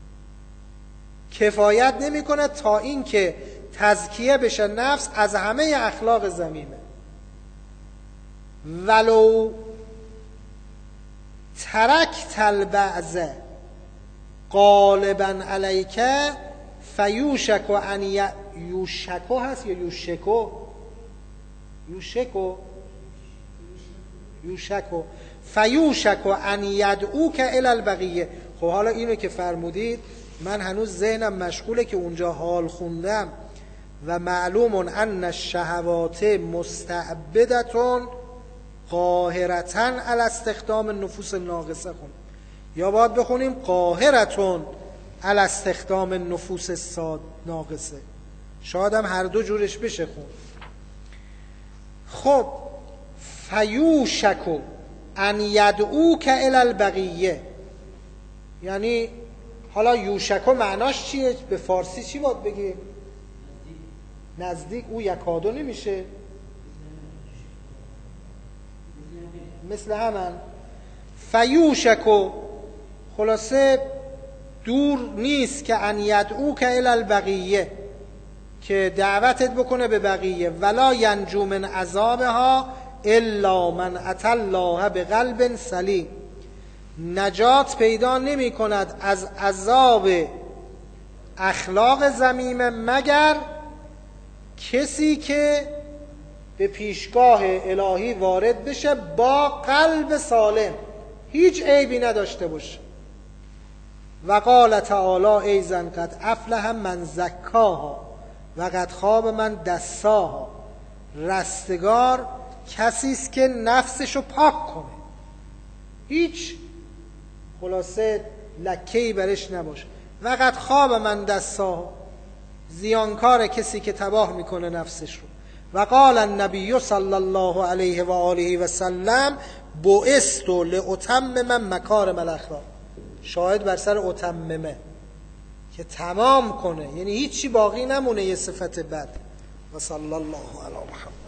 کفایت نمی کند تا این که تزکیه بشه نفس از همه اخلاق ذمیمه. ولو ترکت البعض غالبا علیک فیوشک ان یوشکو هست یا یوشکو فیوشک ان یدعوک الی البقیه. خب حالا اینو که فرمودید من هنوز ذهنم مشغوله که اونجا حال خوندم و معلوم ان الشهوات مستعبدتون قاهرتن علی استخدام النفوس الناقصه. خون یا باید بخونیم قاهرتون علی استخدام النفوس ناقصه، شاید هم هر دو جورش بشه خون. خب فیوشکو ان یدعوک الی البقیه، یعنی حالا یوشکو معناش چیه؟ به فارسی چی باید بگیم؟ نزدیک. او یکادو نمیشه مثل همان فیوشکو. خلاصه دور نیست که ان یدعوک الی البقیه، که دعوتت بکنه به بقیه. ولا ینجو من عذابها الا من اتى الله بقلب سلیم. نجات پیدا نمی کند از عذاب اخلاق ذمیمه مگر کسی که به پیشگاه الهی وارد بشه با قلب سالم، هیچ عیبی نداشته باشه. و قال تعالی ایضا قد افلح من زکاها و قد خاب من دساها. رستگار کسی است که نفسشو پاک کنه، هیچ خلاصه لکه‌ای برش نباشه. و قد خاب من دساها، زیانکار کسی که تباه میکنه نفسش رو. و قال النبی صلی الله علیه و آله و سلم بعثت لاتمم مکارم الاخلاق. شاهد بر سر اتممه که تمام کنه، یعنی هیچی باقی نمونه یه صفت بد. و صلی الله علی محمد.